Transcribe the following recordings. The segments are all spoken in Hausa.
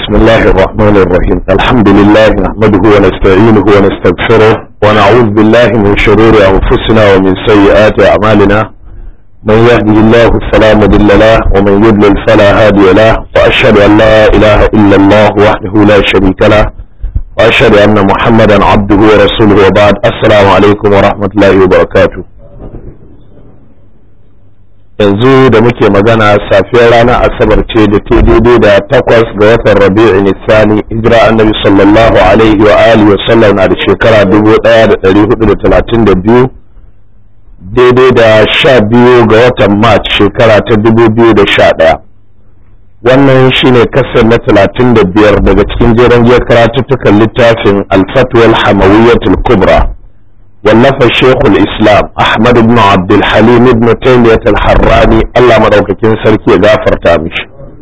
بسم الله الرحمن الرحيم الحمد لله نحمده ونستعينه ونستغفره ونعوذ بالله من شرور أنفسنا ومن سيئات أعمالنا من يهده الله فلا مضل له ومن يضلل فلا هادي له وأشهد أن لا إله إلا الله وحده لا شريك له وأشهد أن محمدا عبده ورسوله وبعد السلام عليكم ورحمة الله وبركاته. yanzu da muke magana safiyar ranar asabar ce da ta daidai da 8 ga watan rabi'in nisani hijira annabi sallallahu alaihi wa alihi wa sallam na da shekara 1432 daidai da 12 ga watan march shekara ta 2011. wannan shine kasar na 35 daga cikin jeren giyar karatuttukan littafin al-fatwa al-hamawiyyatul kubra wallafa shekul islam ahmad ibn abdulhalim ibn taymiyat al-harrani Allah madaukakin sarki ya gafarta mishi.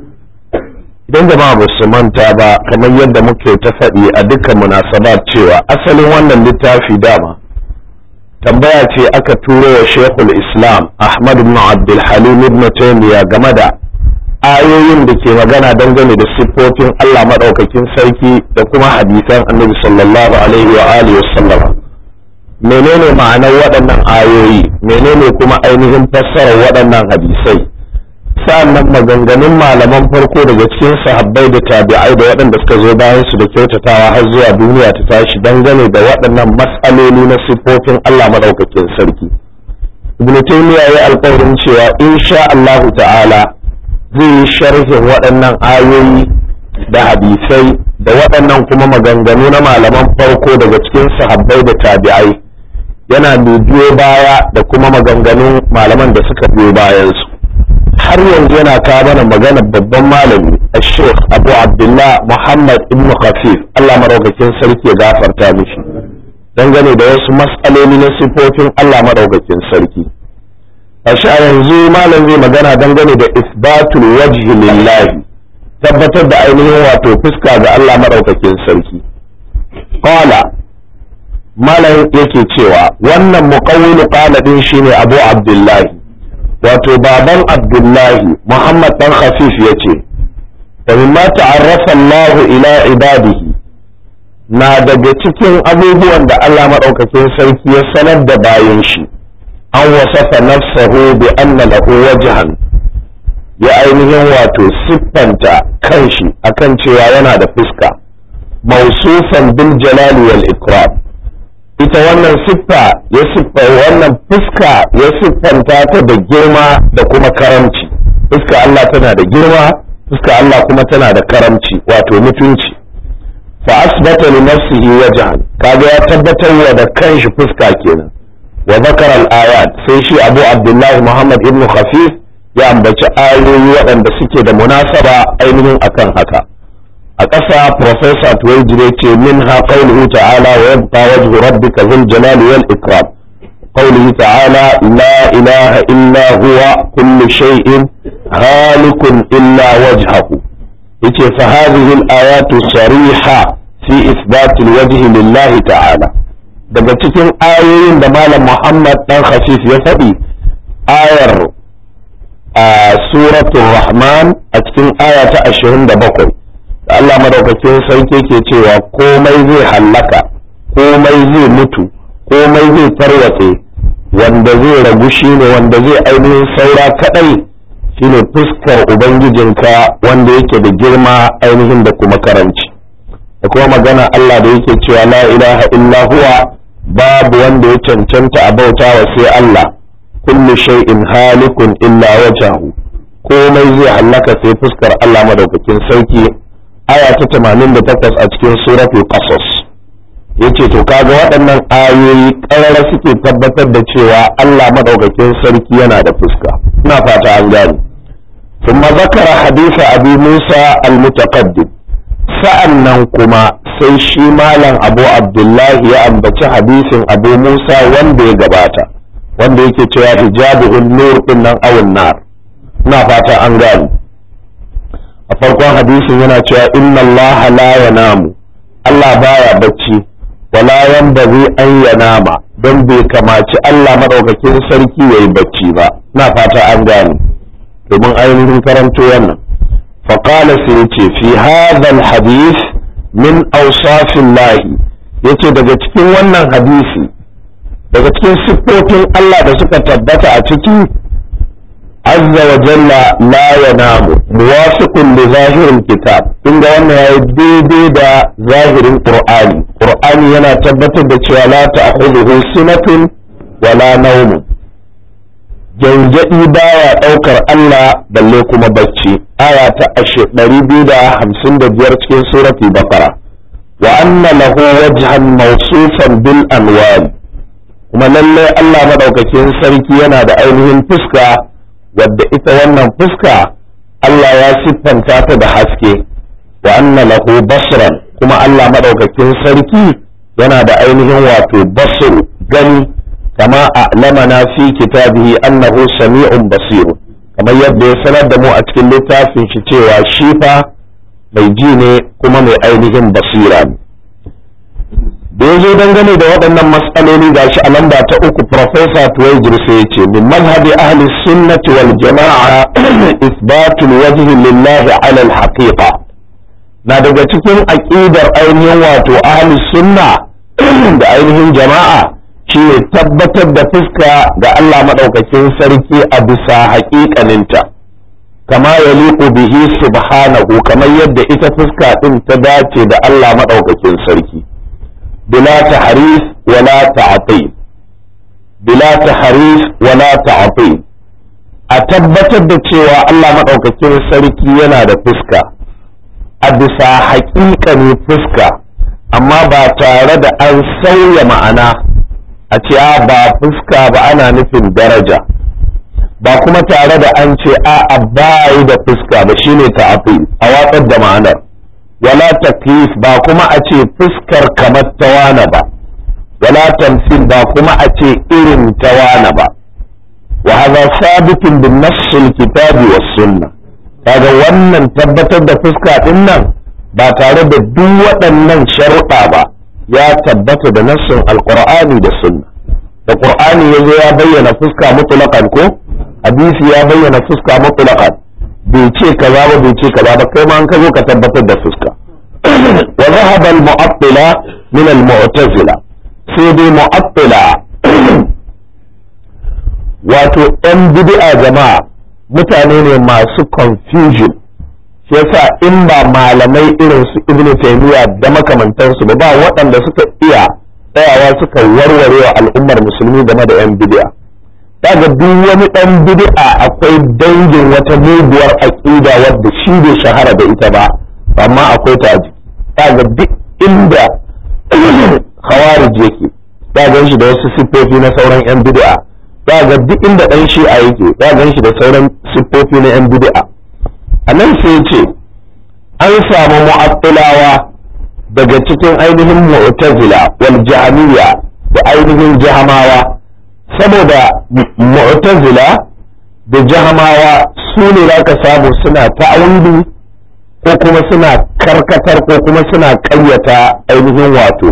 idan jama'a ba su manta ba kamar yadda muke ta faɗi a dukkan munasabat cewa asalin wannan littafi dama tambaya ce aka turo wa shekul islam ahmad ibn abdulhalim ibn taymiya game da ayoyin da ke magana dangane da siffofin Allah madaukakin sarki da kuma hadisan annabi sallallahu alaihi wa alihi wasallam. menene ma'anar waɗannan ayoyi, menene kuma ainihin fassarar waɗannan hadisai, sa'annan maganganun malaman farko daga cikin sahabbai da tabi'ai da waɗanda suka zo bayan su da kyautatawa har zuwa duniya ta tashi dangane da waɗannan mas'aloli na siffofin Allah madaukakin sarki. Ibn Taymiyyah ya alƙawarin cewa insha Allah ta'ala zai yi sharhin waɗannan ayoyi da hadisai da waɗannan kuma maganganu na malaman farko daga cikin sahabbai da tabi'ai, yana mai biyo baya da kuma maganganun malaman da suka biyo bayansu. har yanzu yana kawo mana magana babban malami Sheikh Abu Abdullah Muhammad ibn Khafif Allah madaukakin sarki ya gafarta mishi dangane da wasu mas'aloli na sifofin Allah madaukakin sarki. a yanzu malam zai magana dangane da isbatul wajhi lillahi, tabbatar da ainihin wato fuska ga Allah madaukakin sarki. qala malam yake cewa wannan muqawwilu qala din shine Abu Abdullahi, wato baban Abdullahi Muhammad dan Khafif yace wa mimma ta'arrafa Allah ila ibadihi, na daga cikin abubuwan da Allah madaukakin sarki ya sanar da bayin shi, an wasafa nafsahu bi anna lahu wajhan, ya ainihin wato siffanta kanshi akan cewa yana da fuska, mawsufan bil jalali wal ikram. ita wannan siffa wannan fuska ya siffanta ta da girma da kuma karamci. fuska Allah tana da girma, fuska Allah kuma tana da karamci wato mutunci. fa asbata li nafsihi wajhan, kaga ya tabbatar wa da kanshi fuska kenan. wa zakara al-ayat, sai shi Abu Abdullah Muhammad ibn Khafif ya ambaci ayoyi waɗanda suke da munasaba ainihin akan haka. a ƙasa Professor Tuwaijire ce minha qawluhu ta'ala wa yabqa wajhu rabbika dhul jalali wal ikram, qawluhu ta'ala la ilaha illa huwa kullu shay'in halikun illa wajhahu. yace fa hadhihi al-ayatu sariha fi ithbat al-wajhi lillahi ta'ala. daga cikin ayoyin da Malam Muhammad dan Khafif ya faɗi, ayar suratul Rahman a cikin aya ta 27 Allah madaukakin sarki ke cewa komai zai hallaka, komai zai mutu, komai zai tarwatse, wanda zai ragu shine wanda zai ainihin saura kadai shine fuskar ubangijinka wanda yake da girma ainihin da kuma karanci. da kuma magana Allah da yake cewa la ilaha illa huwa, babu wanda ya cancanta a bautawa sai Allah, kullu shay'in halikun illa wajhahu, komai zai hallaka sai fuskar Allah madaukakin sarki. aya ta 88 a cikin suratul qasas. yace to kaga waɗannan ayoyi ƙarara suke tabbatar da cewa Allah madaukakin sarki yana da fuska. ina fata an gane. thumma zakara hadisa Abi Musa al-mutaqaddim, sa'annan kuma sai shi malam Abu Abdullahi ya ambaci hadisin Abu Musa wanda ya gabata, wanda yake cewa hijabuhun nur din nan awun nar. ina fata an gane. a farkon hadisin yana cewa inna Allah la yanamu, Allah baya bacci, wala yanbaghi an yanama, don bai kamaci Allah madaukakin sarki yayi bacci ba. na fata an gane domin ainihin karanto wannan. فقال سيتي في هذا الحديث من أوصاف الله yace daga cikin wannan hadisi daga cikin siffofin Allah da suka tabbata a ciki azza wa jalla la yanamu muwafiqun li zahiril kitab inda wannan yayi daidai da zahirin qur'ani yana tabbatar da cewa la ta'khudhuhu sinatun wala nawm janjadi baya daukar Allah balle kuma bacci aya ta 255 cikin suratul baqara wa anna lahu wajhan mawsufan bil anwar kuma lalle Allah madaukakin sarki yana da ainihin fuska wadda ita wannan fuska Allah ya siffanta ta da haske wa anna lahu basran kuma Allah madaukakin sarki yana da ainihin wato basr gani kama a'lamana fi kitabihi annahu sami'un basir kamar yadda ya sanar da mu a cikin littafin shi cewa shi fa mai ji ne kuma mai ainihin basira ne da yazo dangane da waɗannan matsaloli gashi a lamba ta 3 professor Tuwaijir sai yace min manhaji ahli sunnati wal jama'a isbatul wajhi lillahi ala al haqiqa na daga cikin aqidar ainihin wato ahli sunna da ainihin jama'a shine tabbatar da fuska ga Allah madaukakin sarki a bisa haƙiƙaninta kama yaliqu bihi subhanahu kamar yadda ita fuska din ta dace da Allah madaukakin sarki بلا تحريف ولا تعطيل بلا تحريف ولا تعطيل أتبتر da cewa Allah maɗaukakin sarki yana da fuska a bisa haƙiƙanin fuska amma ba tare da an sauya ma'ana a ce ba fuska ba ana nufin daraja ba kuma tare da an ce a bayi da fuska ba shine ta'atil a watsar da ma'anar wala taklif ba kuma a ce fuskar kamar tawana ba wala tamsil ba kuma a ce irin tawana ba wa hadha sabitun bin nass al-kitabi was sunnah kaga wannan tabbatar da fuska din nan ba tare da duk waɗannan sharuɗa ba ya tabbata da nassin alqur'ani da sunna da qur'ani yazo ya bayyana fuska mutlaqan ko hadisi ya bayyana fuska mutlaqan bai ce kaza ba bai ce kaza ba kai ma an ka zo ka tabbatar da fuska wa dhahaba al mu'attila min al mu'tazila sai dai mu'attila wato ɗan bid'a jama'a mutane ne masu confusion shi yasa in ba malamai irin su ibnu taymiya da makamantansu ba waɗanda suka iya tsayawa suka warware wa al'ummar musulmi game da yan bid'a daga duk wani dan bid'a akwai dangin wata muguwar aqida wadda shi bai shahara da ita ba amma akwai ta aji daga duk inda khawarij yake daga shi da wasu siffofi na sauran yan bid'a daga duk inda dan shi'a yake daga shi da sauran siffofi na yan bid'a anan sai ya ce an samu mu'attilawa daga cikin ainihin mu'tazila wal jahmiyya da ainihin jahmawa saboda mu'tazila da jahmawa su ne za ka samu suna ta'awili ko kuma suna karkatar ko kuma suna ƙayyata ainihin wato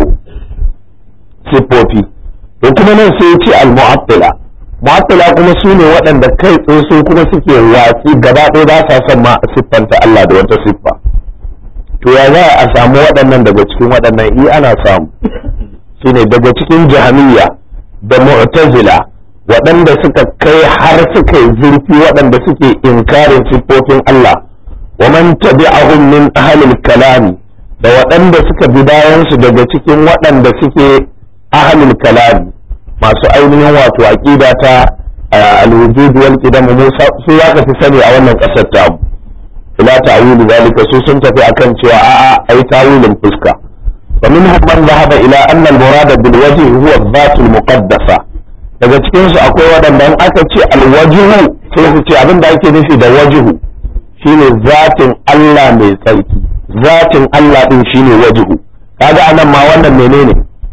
siffofi to kuma nan sai ya ce al-mu'attila mu'attila kuma su ne waɗanda kai tsaye su kuma suke watsi gaba ɗaya ba sa son ma a siffanta Allah da wata siffa to ya za a samu waɗannan daga cikin waɗannan ana samu shine daga cikin jahmiyya da mu'tazila waɗanda suka kai har suka yi zurfi waɗanda suke inkarin siffofin Allah wa man tabi'ahum min ahlil kalami da waɗanda suka bi bayan su daga cikin waɗanda suke ahlul kalami masu ainihin wato aqida ta al-wujud wal qidam musa su ya ka fi sani a wannan ƙasar ta mu ila ta'wil zalika su sun tafi akan cewa a'a ai tawilin fuska wa minhum man dhahaba ila anna al-murad bil wajh huwa adh-dhat al-muqaddasa daga cikin su akwai wadanda aka ce al-wajh sai su ce abin da ake nufi da wajhu shine zatin Allah mai tsarki zatin Allah din shine wajhu kaga anan ma wannan menene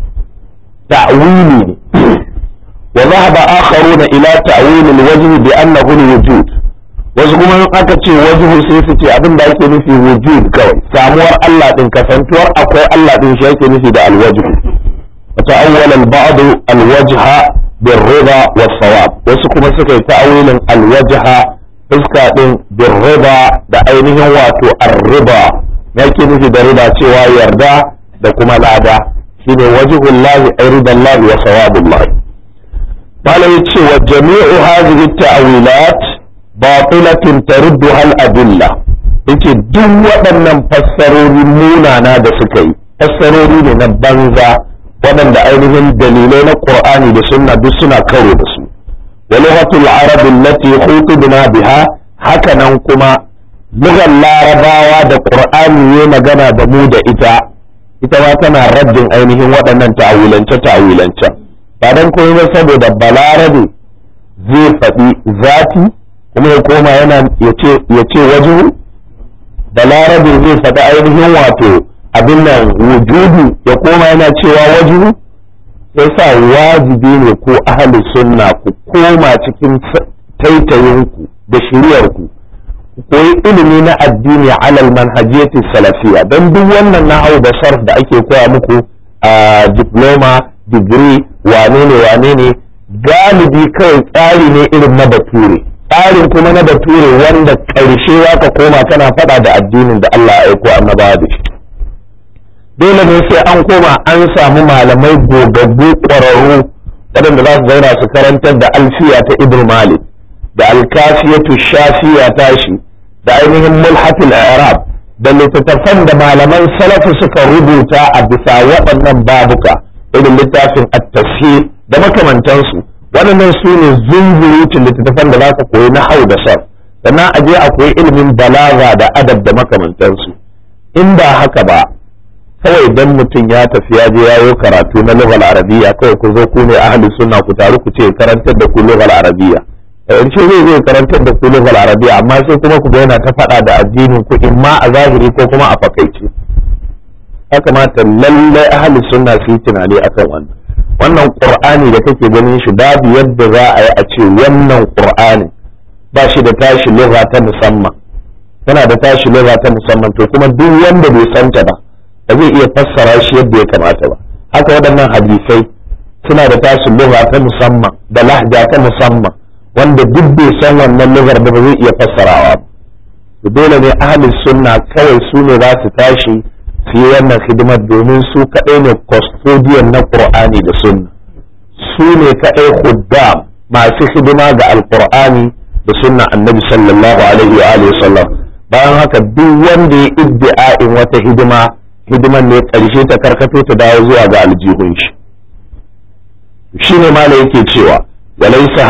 ta'wili ne wa dhahaba akharuna ila ta'wil al-wajh bi annahu al-wujud wasu kuma aka ce wajhu sai su ce abin da ake nufi wujud kawai samuwar Allah din kasantuwar akwai Allah din shi yake nufi da alwajhu ta'awwala al-ba'd al-wajha bir-ridha was-sawab wasu kuma suka yi ta'awilin al-wajha fuska din birriba da ainihin wato arriba yake nufi da riba cewa yarda da kuma lada shine wajhullahi ay ridallahi wa sawabullahi. bala yace wa jami'u hadhihi at-ta'wilat batilatun tarudduha al-adilla yace duk waɗannan fassarori munana da suka yi fassarori ne na banza waɗanda ainihin dalilai na Qur'ani da sunna duk suna karo da su. wa lughatul arab allati khutibna biha hakanan kuma lugar larabawa da Qur'ani ya magana da mu da ita ma tana raddin ainihin waɗannan ta'awilance ba dan komai ba saboda balarabe zai faɗi zati kuma ya koma yana yace wajhu balarabe zai faɗi ainihin wato abin nan wujudu ya koma yana cewa wajhu sai sa wajibi ne ko ahli sunna ku koma cikin taitayinku da shiriyarku ku koyi ilimi na addini alal manhajiyati salafiya don duk wannan nahwu da sarf da ake koya muku a diploma degree wane ne galibi kawai tsari ne irin na bature tsarin kuma na bature wanda ƙarshe ka koma kana faɗa da addinin da Allah ya aiko annabawa da shi. dole ne sai an koma an samu malamai gogaggu ƙwararru waɗanda za su zauna su karantar da alfiya ta ibn malik da alkafiyatu shafiya tashi da ainihin mulhatul i'rab da littattafan da malaman salafu suka rubuta a bisa waɗannan babuka irin littafin at-tafsir da makamantansu. waɗannan su ne zunzurutun littattafan da za ka koyi na hau da sar sannan a je a koyi ilimin balaga da adab da makamantansu. in ba haka ba kawai dan mutum ya tafi ya je yayo karatu na lughal arabiyya kawai ku zo ku ne ahli sunna ku taru ku ce karantar da ku lughal arabiyya in ce zai karantar da ku lughal arabiyya amma sai kuma ku ga yana ta faɗa da addinin ku imma a zahiri ko kuma a fakaice. ya kamata lallai ahli sunna su yi tunani akan wannan qur'ani da kake ganin shi babu yadda za a yi a ce wannan qur'ani ba shi da tashi lugha ta musamman yana da tashi lugha ta musamman to kuma duk wanda bai santa ba zai iya fassara shi yadda ya kamata ba. haka waɗannan hadisai suna da tashi lugha ta musamman da lahja ta musamman wanda duk bai san wannan lugar da ba zai iya fassarawa ba. dole ne ahli sunna kawai su ne za su tashi su yi wannan hidimar domin su kaɗai ne custodian na Qur'ani da sunna su ne kaɗai khuddam masu hidima ga alqur'ani da sunna annabi sallallahu alaihi wa alihi wasallam. bayan haka duk wanda ya iddi'a'in wata hidiman ne ƙarshe ta karkato ta dawo zuwa ga aljihun shi. shine mala yake cewa walaysa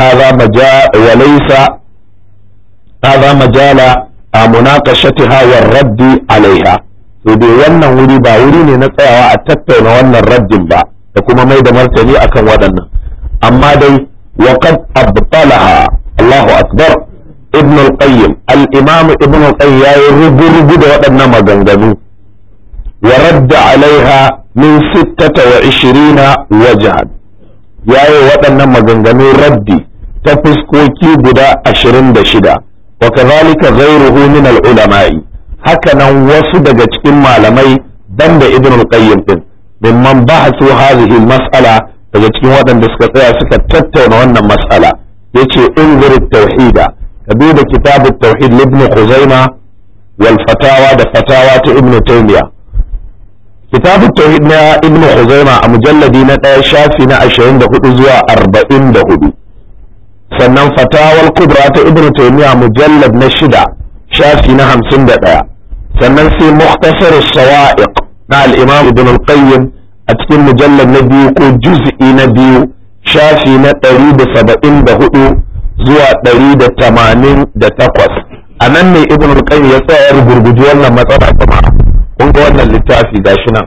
hadha majala munaqashatiha war raddi alaiha. to dai wannan wuri ba wuri ne na tsayawa a tattauna wannan raddin ba da kuma mai da martani akan waɗannan amma dai wa qad abtalaha Allahu akbar ibn al-qayyim al-imam ibn al-qayyim yayi rubu da waɗannan maganganu wa radda alaiha min 26 wajhan yayi waɗannan maganganu raddi ta fuskoki guda 26 wa kadhalika ghayruhu min al-ulama'i hakanan wasu daga cikin malamai banda ibn al-qayyim din mimman bahasu hadhihi al-mas'ala daga cikin waɗanda suka tsaya suka tattauna wannan mas'ala yace unzur at-tauhida ka duba kitab at-tauhid ibn khuzaima wal fatawa da fatawa ta ibn taymiya. kitab at-tauhid na ibn khuzaima a mujalladi na 1 shafi na 24 zuwa 44 sannan fatawal kubra ta ibn taymiya mujallad na 6 shafi na 51 sannan sai mukhtasar as-sawa'iq na al-imam ibn al-qayyim a cikin mujallad na 2 ko juz'i na 2 shafi na 174 zuwa 188 anan ne ibn al-qayyim ya tsaya gurguji wannan matsala kuma kun ga wannan littafi gashi nan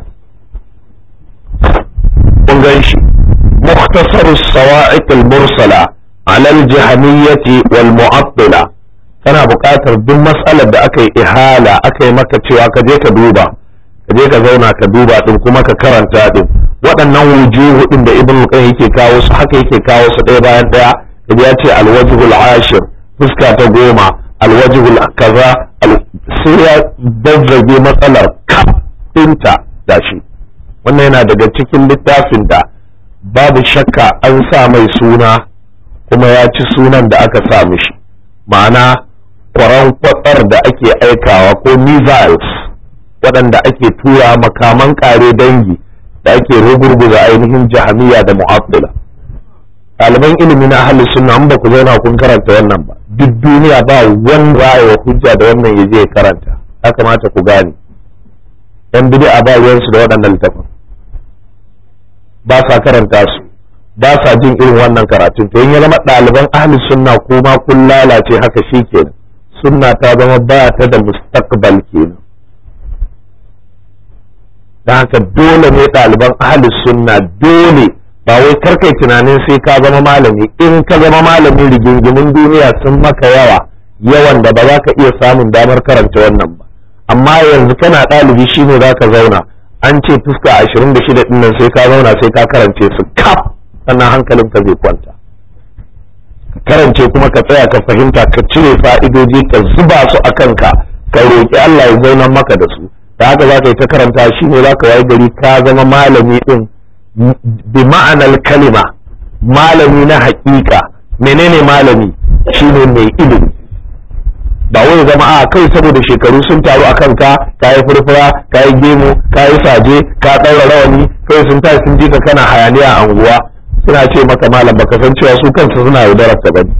kun ga shi mukhtasar as-sawa'iq al-mursala ala al-jahmiyyah wal-mu'attila kana buƙatar duk mas'alar da aka yi ihala aka yi maka cewa ka je ka duba ka je ka zauna ka duba din kuma ka karanta din waɗannan wujuhu din da ibn qayyim yake kawo su haka yake kawo su ɗaya bayan ɗaya kaje ya ce alwajhul ashir fuska ta 10 alwajhul kaza sai ya dazzage matsalar kaf ɗinta gashi wannan yana daga cikin littafin da babu shakka an sa mai suna kuma ya ci sunan da aka sa mishi ma'ana kwaran kwatsar da ake aikawa ko missiles waɗanda ake tura makaman ƙare dangi da ake rugurguza ainihin jahamiya da mu'attila. ɗaliban ilimi na ahlus sunna an ba ku zauna kun karanta wannan ba, duk duniya ba wanda ya hujja da wannan ya je ya karanta. Ya kamata ku gane yan bid'a ba ruwansu da waɗannan littafin, ba sa karanta su, ba sa jin irin wannan karatun. To in ya zama ɗaliban ahlus sunna kuma kun lalace haka shikenan, sunna ta zama ba ta da mustaqbal kenan. Dan haka dole ne ɗaliban ahlus sunna dole, ba wai karkai tunanin sai ka zama malami. In ka zama malami rigingimin duniya sun maka yawan da ba za ka iya samun damar karanta wannan ba. Amma yanzu kana ɗalibi shine za ka zauna, an ce fuska 26 ɗin nan sai ka zauna sai ka karance su kaf, sannan hankalin ka zai kwanta. Ka karance kuma ka tsaya ka fahimta, ka cire fa'idoji, ka zuba su a kanka, ka roƙi Allah ya zaunar maka da su. Da haka za ka yi ta karanta, shine za ka wayi gari ka zama malami ɗin bi ma'anar kalima, malami na haƙiƙa. Menene malami? Shine mai ilimi. Ba wai zama a kai saboda shekaru sun taru a kanka, ka yi furfura, ka yi gemu, ka yi saje, ka ɗaura rawani, kai sun tashi sun ji ka kana hayaniya a anguwa, suna ce maka malam, baka san cewa su kansu suna yaudarar ka bane.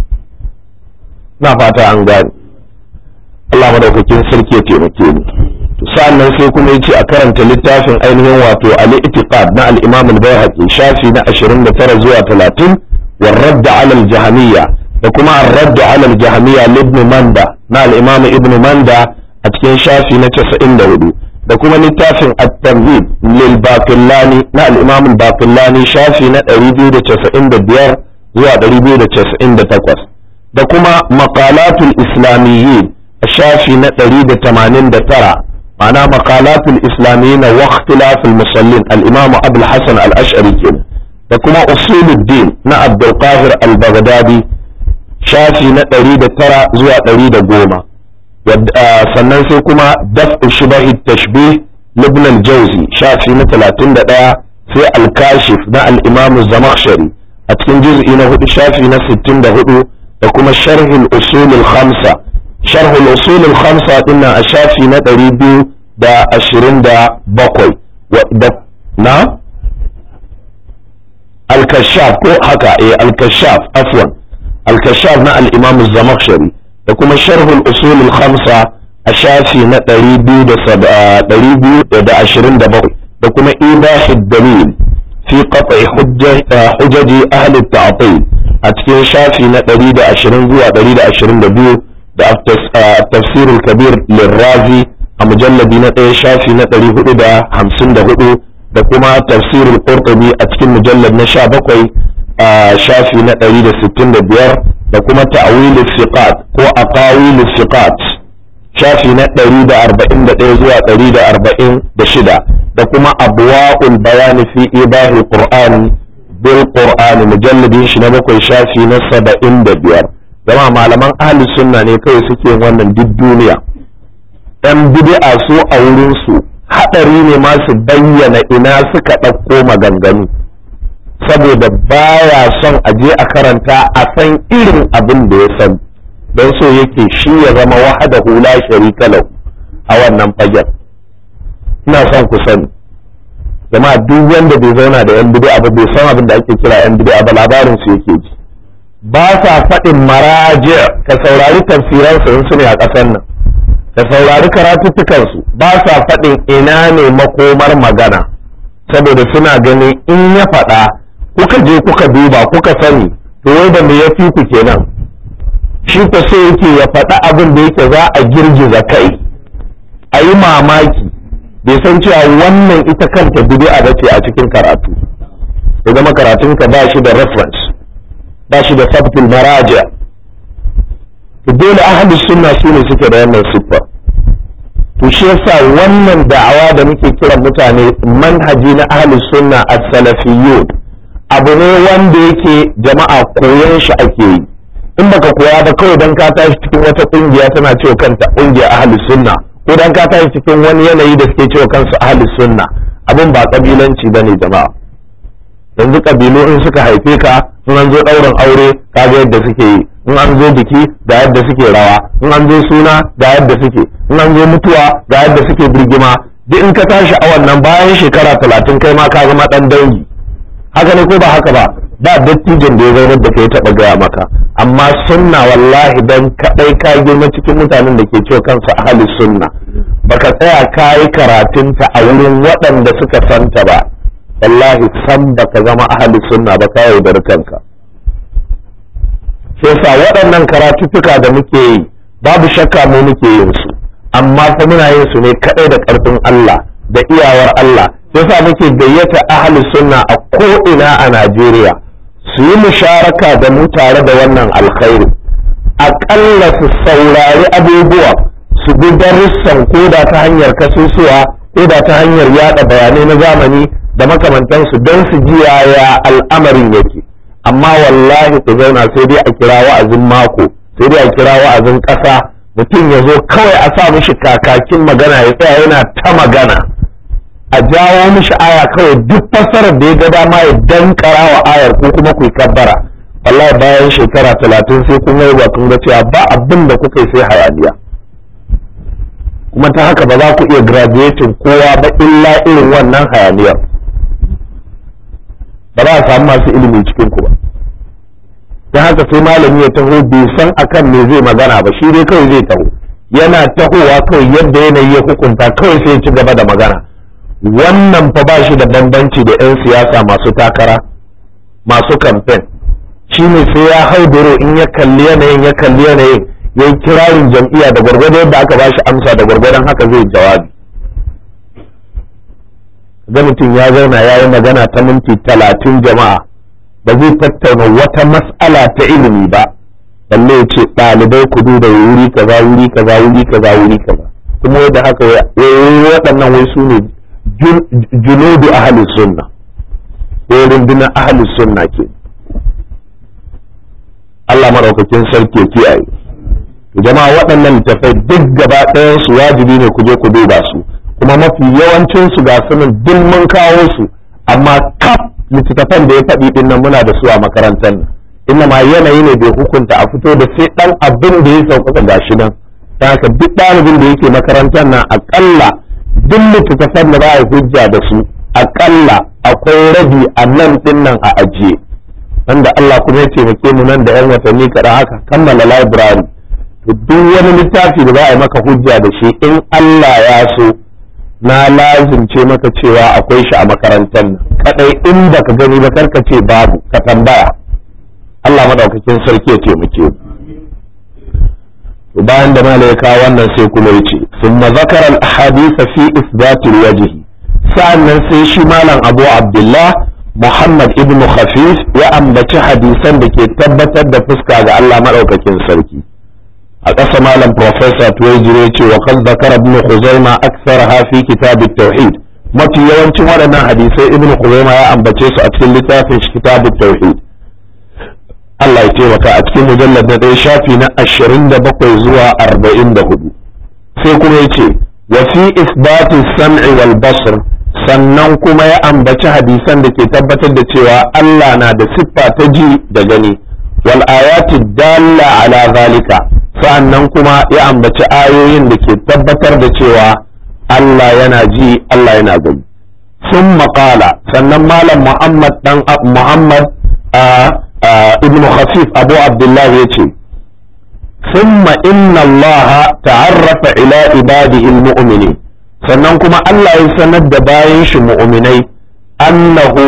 Na fata an gane. Allah madaukakin sarki ya taimake ni. Sa'annan sai kuma yace a karanta littafin ainihin wato al-i'tiqad na al-Imam al-Baihaqi shafi na 29 zuwa 30 war-radd 'ala al-jahmiyya da kuma ar-radd 'ala al-jahmiyya ibn Manda na al-Imam Ibn Manda a cikin shafi na 94 da kuma littafin at-Tamhid lil-Baqillani na al-Imam al-Baqillani shafi na 295 zuwa 298 da kuma maqalatul islamiyyin a shafi na 189 معناه مقالات الإسلاميين واختلاف المصلين الإمام أبو الحسن الأشعري كده وكما أصول الدين نا عبد القاهر البغدادي شافي نا تريد ترى زوا تريد قوما sannan sai kuma daf'u shubahi tashbih ibn al-jawzi shafi na 31 sai al-kashif na al-imam az-zamakhshari a cikin juz'i na 4 shafi na 64 da kuma sharh al-usul al-khamsa sharh al-usul al-khamsa dinna a shafi na 227 da na al-kashaf ko haka al-kashaf afwan al-kashaf na al-imam az-zamakhshari da kuma sharh al-usul al-khamsa a shafi na 227 da kuma idah ad-dalil fi qat'i hujjaji ahli at-ta'til a cikin shafi na 120 zuwa 122 da tafsir al-kabir lirazi a mujalladi na 1 shafi na 454 da kuma tafsir al-qurtubi a cikin mujallad na 17 shafi na 165 da kuma ta'wil al-thiqat ko aqawil al-thiqat shafi na 141 zuwa 146 da kuma abwa'ul bayan fi idah al-qur'an bil qur'an mujalladin shi na 7 shafi na 75 jama'a malaman ahli sunna ne kai suke wannan duk duniya dan bid'a su a wurin su hadari ne ma su bayyana ina suka dauko maganganu saboda baya son a je a karanta a san irin abin da ya san don so yake shi ya zama wahdahu la sharika lahu a wannan fagen. Ina son ku sani jama'a duk wanda bai zauna da yan bid'a ba bai san abin da ake kira yan bid'a ba labarin su yake ji. Ba sa faɗin maraji ka saurari tafsiransu in su ne a ƙasar nan, ka saurari karatuttukansu ba sa faɗin ina ne makomar magana saboda suna ganin in ya faɗa kuka je kuka duba kuka sani to wai da me ya fi ku kenan. Shi ko so yake ya faɗa abin da yake za a girgiza kai a yi mamaki, bai san cewa wannan ita kanta bid'a bace a cikin karatu. Ya zama karatunka ba shi da reference, ba shi da sabtul maraja. Dole ahli sunna su ne suke da wannan siffa. To shi yasa wannan da'awa da muke kiran mutane manhaji na ahli sunna as-salafiyyun abu ne wanda yake jama'a koyon shi ake yi. In baka koya ba kawai dan ka tashi cikin wata kungiya tana cewa kanta kungiya ahli sunna ko dan ka tashi cikin wani yanayi da suke cewa kansu ahli sunna, abin ba kabilanci bane jama'a. Yanzu kabilu in suka haife ka sun zo ɗaurin aure kaga yadda suke yi, in an zo biki ga yadda suke rawa, in an zo suna ga yadda suke, in an zo mutuwa ga yadda suke birgima. duk in ka tashi a wannan bayan shekara 30 kai ma ka zama dan dangi. haka ne ko ba haka ba? ba dattijan da ya zaunar da kai taɓa gaya maka. amma sunna wallahi dan kaɗai ka girma cikin mutanen da ke cewa kansu ahli sunna, baka tsaya ka yi karatunta a wurin waɗanda suka santa ba, wallahi san baka zama ahli sunna ba, ka yaudar kanka. sai sa waɗannan karatuttuka da muke yi babu shakka mu muke yin su, amma fa muna yin su ne kaɗai da ƙarfin Allah da iyawar Allah. sai sa muke gayyata ahli sunna a ko'ina a Najeriya su yi musharaka da mu tare da wannan alkhairi, aƙalla su saurari abubuwa, su bi darussan ko da ta hanyar kasusuwa ko da ta hanyar yada bayanai na zamani da makamantansu don su ji yaya al'amarin yake. amma wallahi ku zauna sai dai a kira wa'azin mako, sai dai a kira wa'azin ƙasa, mutum ya zo kawai a sa mishi kakakin magana ya tsaya yana ta magana, a jawo mishi aya kawai duk fassarar da ya ga dama ya dankara wa ayar ko kuma ku kabbara. wallahi bayan shekara 30 sai kun yi ba kun ga cewa ba abin da kuka yi sai hayaniya, kuma ta haka ba za ku iya graduating kowa ba illa irin wannan hayaniyar. ba za a samu masu ilimi cikin ku ba. ta haka sai malami ya taho bai san akan me zai magana ba, shi dai kawai zai taho, yana tahowa kawai yadda yanayi ya hukunta kawai sai ya ci gaba da magana. wannan fa ba shi da bambanci da 'yan siyasa masu takara, masu kamfen. shi ne sai ya hauduro in ya kalli yanayin ya yi kirarin jam'iyya da gwargwado yadda aka ba shi amsa da gwargwadon haka zai jawabi. ga mutum ya zauna ya yi magana ta minti 30 jama'a ba zai tattauna wata mas'ala ta ilimi ba, balle ya ce ɗalibai ku duba wuri kaza wuri kaza wuri kaza wuri kaza. kuma yadda haka waɗannan wai su ne junudu ahli sunna, ko rundunar ahli sunna ke. Allah maraukakin sarki ya kiyaye. jama'a waɗannan littafai duk gaba ɗayan su wajibi ne ku je ku duba su, kuma mafi yawancin su ga sunan duk mun kawo su, amma kaf littattafan da ya faɗi din nan muna da su a makarantar nan. inna ma yanayi ne bai hukunta a fito da sai ɗan abin da ya sauƙaƙa gashi nan. ta haka duk ɗalibin da yake makarantar nan aƙalla duk littattafan da za a yi hujja da su aƙalla akwai rabi a nan ɗin nan a ajiye, wanda Allah kuma ya taimake mu nan da 'yan watanni kaɗan haka kammala library. to duk wani littafi da za a yi maka hujja da shi in Allah ya so na lazimce maka cewa akwai shi a makarantar nan kadai, in baka gani ba karka ce babu, ka tambaya. Allah madaukakin sarki ya taimake mu. to bayan da malaika wannan sai kuma yace thumma zakara al ahadith fi isbat al wajh, sa'annan sai shi malam Abu Abdullah Muhammad ibn Khafif ya ambaci hadisan da ke tabbatar da fuska ga Allah madaukakin sarki. a ƙasa malam professor Tuwaijiri ya ce wa kan zakara ibn Khuzaima aktharaha fi kitab at-tauhid, mafi yawancin waɗannan hadisai ibn Khuzaima ya ambace su a cikin littafin kitab at-tauhid. Allah ya taimaka a cikin mujallad na 1 shafi na 27 zuwa 44. sai kuma yace wa fi isbati sam'i wal basr, sannan kuma ya ambaci hadisan da ke tabbatar da cewa Allah na da siffa ta ji da gani, wal ayati dalla ala zalika, sa'annan kuma ya ambaci ayoyin da ke tabbatar da cewa Allah yana ji, Allah yana gani. sun maƙala, sannan malam Muhammad ibn Khafif Abu Abdullah ya ce ثم إن الله تعرف إلى عباده المؤمنين، sannan kuma Allah ya sanar da bayan shi mu'minai annahu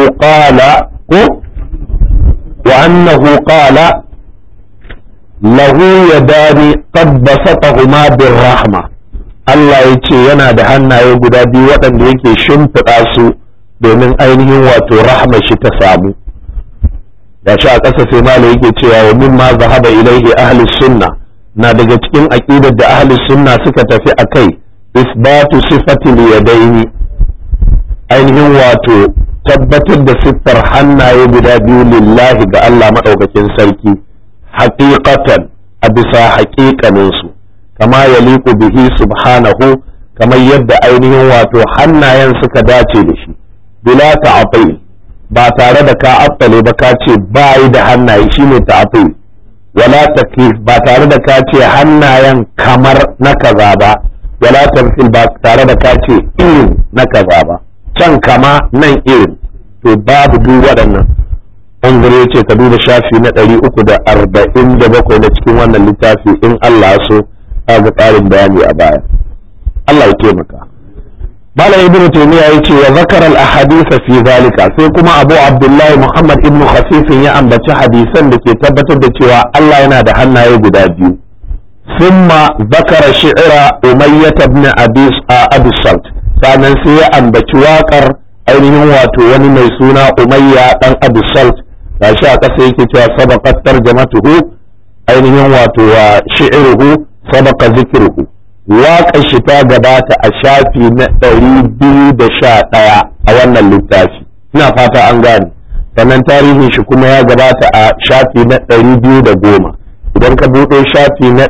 qala lahu yadani qad basatahuma birrahma. Allah ya ce yana da hannaye guda biyu waɗanda yake shimfiɗa su domin ainihin wato rahma shi ta samu. da shi a ƙasa sai malai yake cewa wa mimma zahaba ilaihi ahli sunna, na daga cikin aqidar da ahli sunna suka tafi akai isbatu sifatil yadaini, ainihin wato tabbatar da siffar hannaye guda biyu lillahi ga Allah madaukakin sarki haqiqatan a bisa haƙiƙanin su, kama yaliqu bihi subhanahu, kamar yadda ainihin wato hannayen suka dace da shi, bila ta'atil, ba tare da ka attale ba ka ce bai da hannaye, shine ta'atil. wala taklif ba tare da ka ce hannayen kamar na kaza ba, wala tamthil ba tare da ka ce irin na kaza ba, can kama nan irin, to babu duk waɗannan. Ungure ce ka duba shafi na 347 na cikin wannan littafi in Allah so ga ƙarin bayani a baya. Allah ya taimaka. Malam Ibn Taymiyyah yace wa zakara al-ahadith fi zalika, sai kuma Abu Abdullah Muhammad ibn Khafif ya ambaci hadisan da ke tabbatar da cewa Allah yana da hannaye guda biyu. Thumma zakara shi'ra Umayyah ibn Abi Salt, sannan sai ya ambaci waƙar ainihin wato wani mai suna Umayya dan Abi Salt, gashi a ƙasa yake cewa sabaqat tarjamatuhu ainihin wato wa shi'ruhu sabaqa zikruhu. Waƙar shi ta gabata a shafi na 211 a wannan littafi, ina fata an gane. Sannan tarihin shi kuma ya gabata a shafi na 210. Idan ka buɗe shafi na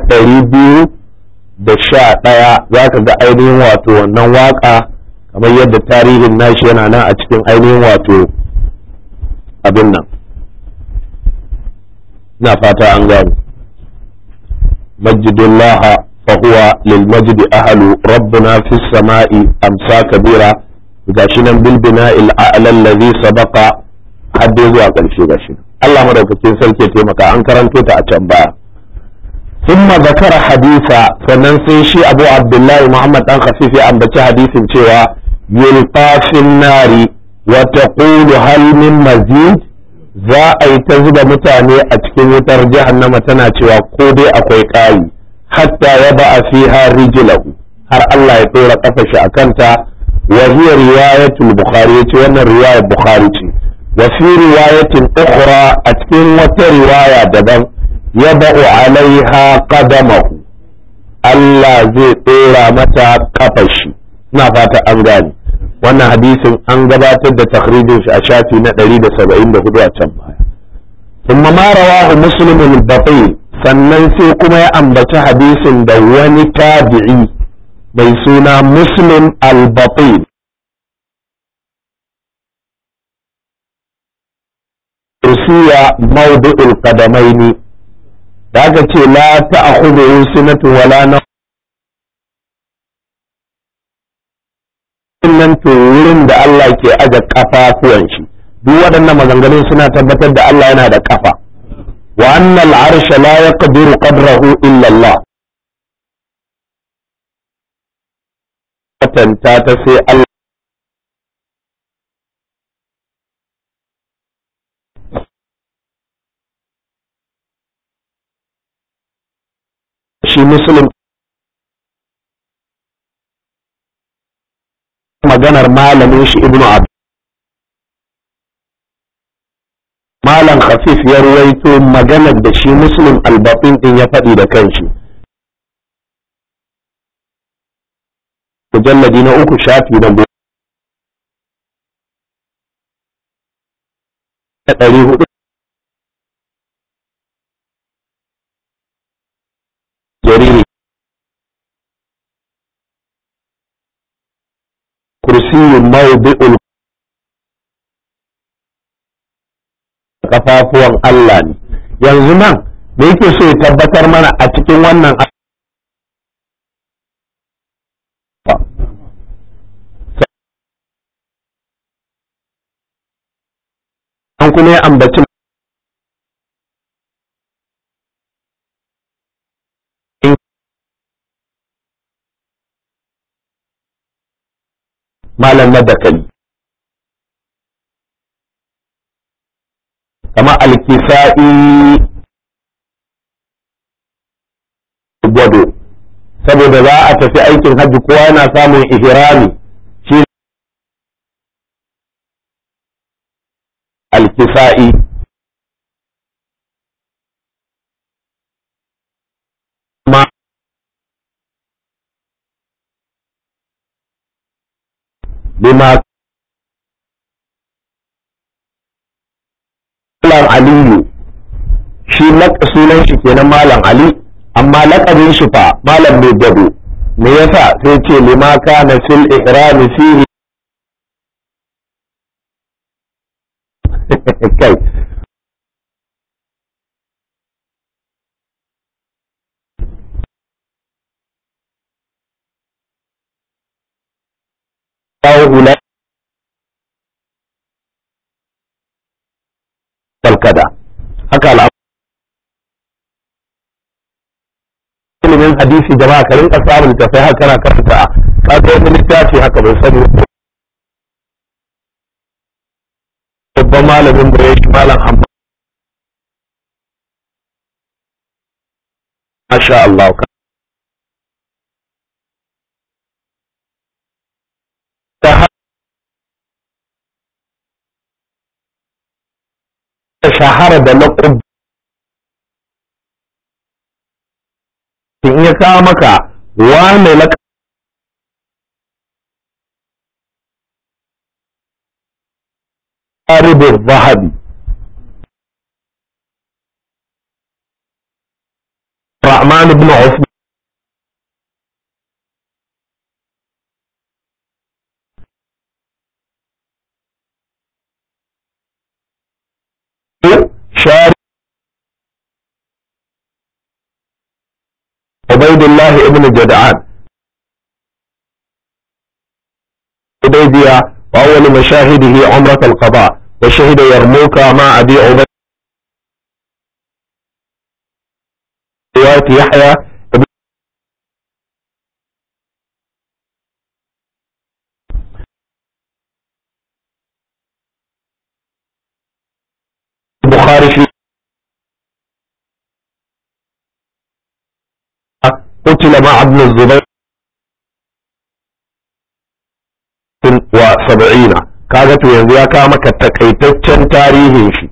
211 za ka ga ainihin wato wannan waƙa kamar yadda tarihin nashi yana nan a cikin ainihin wato abin nan, ina fata an gane. Majidullah فهو للمجد أهل ربنا في السماء أمسى كبيرة غاشنا بالبناء الأعلى الذي سبق حد يزوى قرشي غاشنا الله مدوكتين سلكي تيمكا أنكران كتا أتنبا. ثم ذكر حديثا فننسي شي أبو عبد الله محمد أن خفيف أن بتا حديث شوى يلقى في النار وتقول هل من مزيد، za a yi ta zuba mutane a cikin wutar jahannama tana cewa ko dai akwai ƙari, hatta ya ba a fi rijlahu, har Allah ya ɗora ƙafa shi a kanta. wa hiya riwayatul bukhari, yace wannan riwayar bukhari ce. wa fi riwayatin ukhra, a cikin wata riwaya daban, ya ba'u alaiha qadamahu, Allah zai ɗora mata ƙafa shi. ina fata an gane wannan hadisin, an gabatar da takhrijin shi a shafi na 174 a can baya. thumma ma rawahu muslim al-batil, sannan sai kuma ya ambaci hadisin da wani tabi'i mai suna Muslim al-Batil. Kursiya mawdu'ul qadamaini, da aka ce la ta'khudhu sinatun wala nawm, nan to wurin da Allah ke aje kafafuwan shi. Duk waɗannan maganganun suna tabbatar da Allah yana da kafa. وأن العرش لا يقدر قدره إلا الله. تنتاتسي الله شي مسلم maganar malamin shi ibnu abd malam khafif ya ruwaito maganar da shi muslim al-batin din ya faɗi da kanshi. mujalladi na 3 shafi na 400 jariri kursiyyun mawdi'ul, kafafuwan Allah ne. Yanzu nan da yake so ya tabbatar mana a cikin wannan an kuma ya ambaci malam madakali kama alkisa'i gwado, saboda za a tafi aikin hajji kowa yana samun ihrami, shi alkisa'i. bima Malam Aliyu, shi sunan shi kenan Malam Ali, amma laƙabin shi fa Malam mai gado. Me yasa sai ce lima kana fil ihrami fihi kai hula balkada haka ilimin hadisi jama'a ka rinka samun tafai haka kana karanta ka ga wani littafi haka bai sani babban malamin da ya shi malam Hamad masha Allah ta shahara da laqab in ya kawo maka wane laqab الذهبي الرحمن بن عثمان شارع عبيد الله ابن جدعان حديبية وأول مشاهده عمرة القضاء وشهد يرموك مع أبي عبيد رواية يحيى البخاري في قتل مع ابن الزبير 70 kaga to yanzu ya kawo maka takaitaccen tarihin shi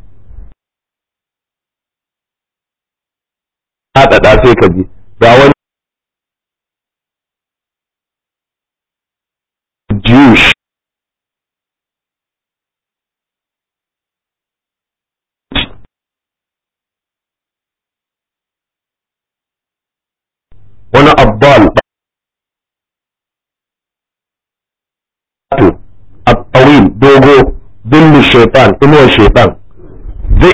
a tsada sai ka ji ga wani Jewish wani abbal الطويل دوغو ظل الشيطان إنه الشيطان زي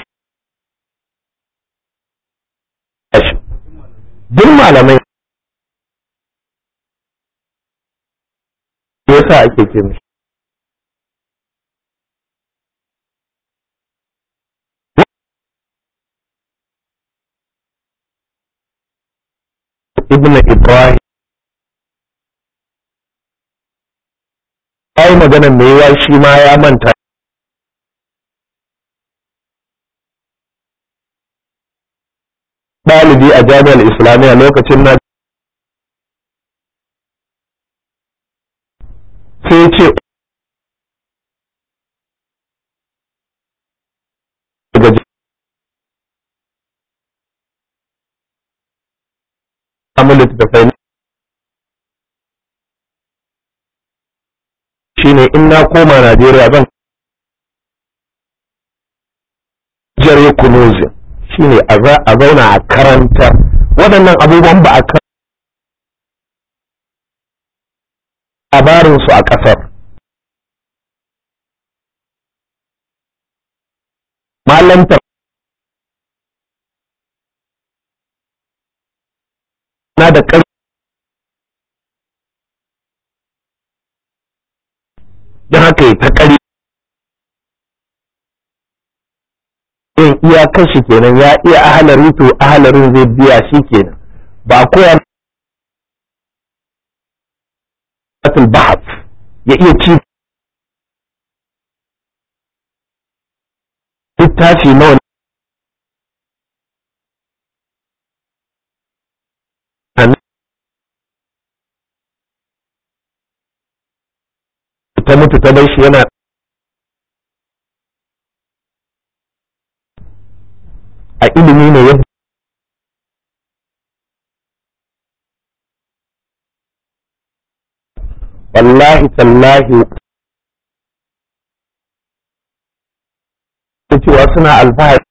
duk malamai yasa ake ce mishi ibn Ibrahim ai magana mai yawa shi ma ya manta ɗalibi a jami'ar islamiyya lokacin na sai ce shine in na koma Najeriya zan jare kunuzi shine a zauna a karanta waɗannan abubuwan ba a labarin su a ƙasar malanta na da ƙarfi don haka ta ƙari yin iyakar shi kenan ya iya ahalari to ahalarin zai biya shi kenan ba a koya bahas ya iya ci littafi nawa ta mutu ta bai shi yana a ilimi ne yadda wallahi tallahi cewa suna alfahari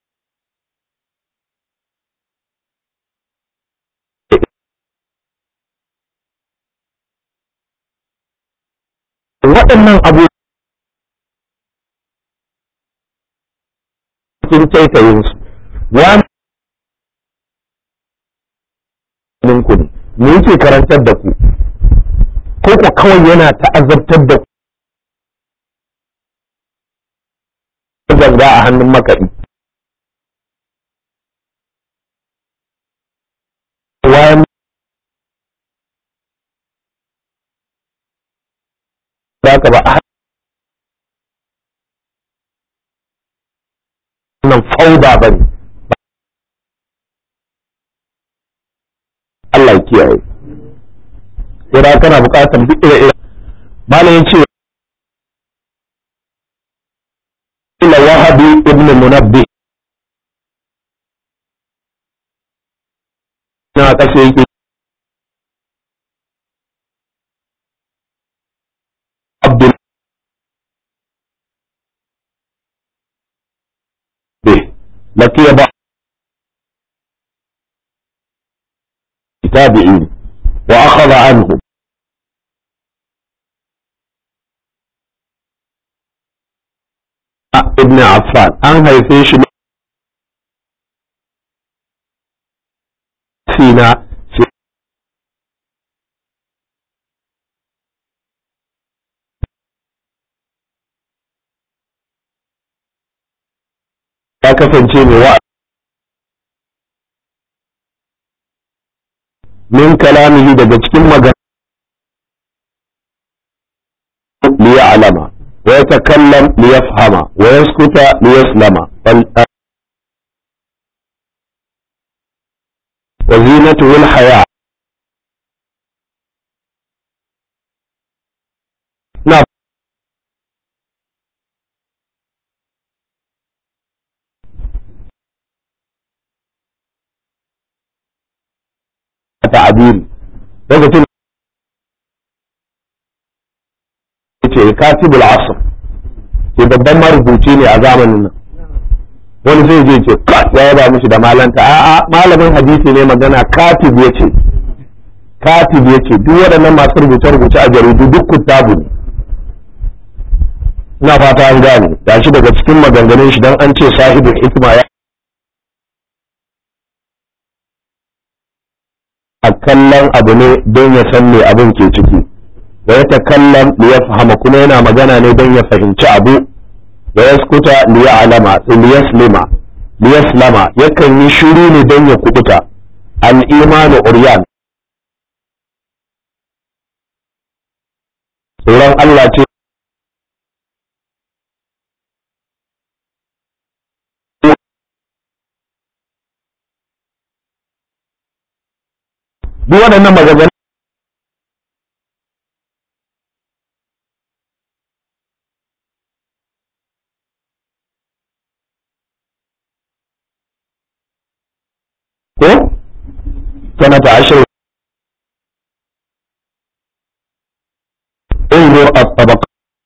waɗannan abubuwan cikin taitayinsu wani ku ne me yake karantar da ku ko ku kawai yana ta'azabtar da ganga a hannun makaɗi. Wayan ba ka ba a hannun fauda ba ne. Allah ya kiyaye. Sai da kana buƙatar duk ire-ire. Malamin ce ila Wahabi ibn Munabbi na ƙasa yake Abdul laqiya ba tabi'in wa akhadha anhu ibn Affan an haife shi sina ya kasance mai wa min kalamihi daga cikin magana li ya'lama wa yatakallam li yafhama wa yaskuta li yaslama wa zinatuhu al-haya na ta'abiri lokacin ce katibul asr ke babban marubuci ne a zamanin nan wani zai je ce ya yaba mishi da malanta a'a malamin hadisi ne magana katib yace duk waɗannan masu rubuce-rubuce a jaridu duk kuttabu ne. ina fata an gane gashi daga cikin maganganun shi dan an ce sahibul hikma ya a kallon abu ne don ya san me abin ke ciki wa ya takallam li yafhama kuma yana magana ne don ya fahimci abu wa yaskuta li ya'lama li yaslama yakan yi shiru ne don ya kubuta al imanu uryan tsoron Allah ce duk waɗannan maganganu ko sanata ashir انظر الطبق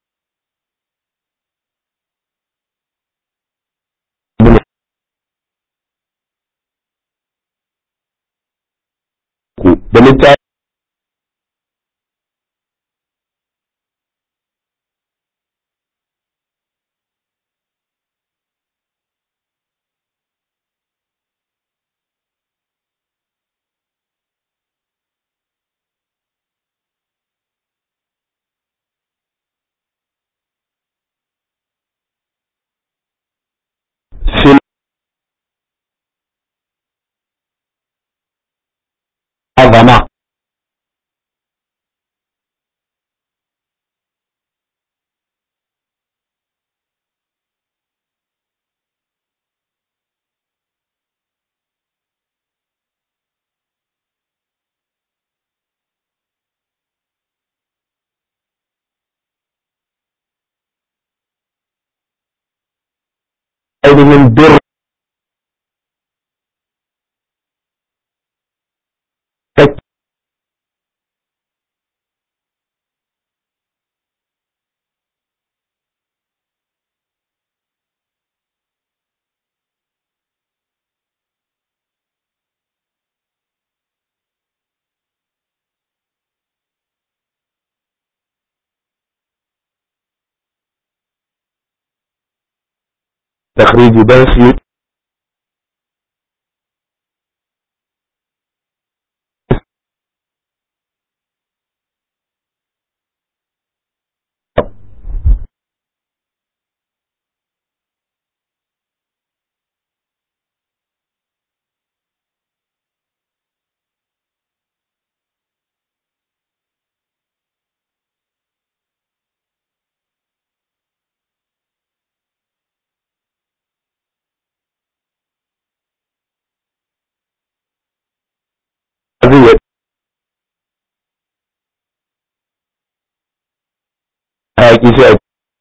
da littafi azama ainihin bir takhriji dan su zai yi hayaki sai a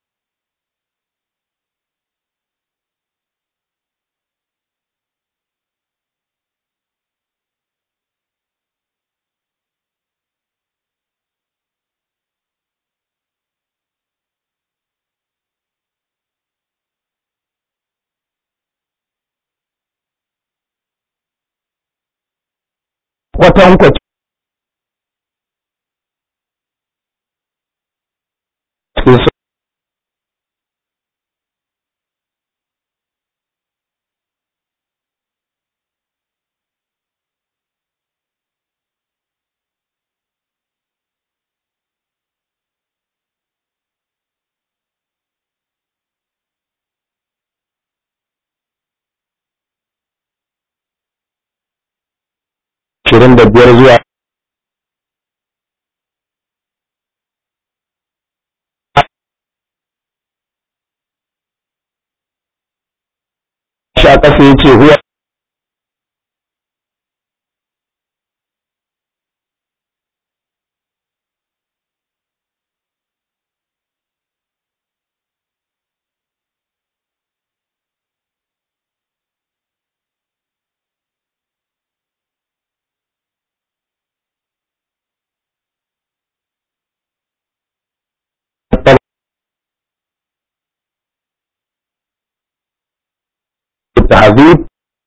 kwatankwacin ashirin da biyar zuwa sha ƙasa ya ce huwa tahzib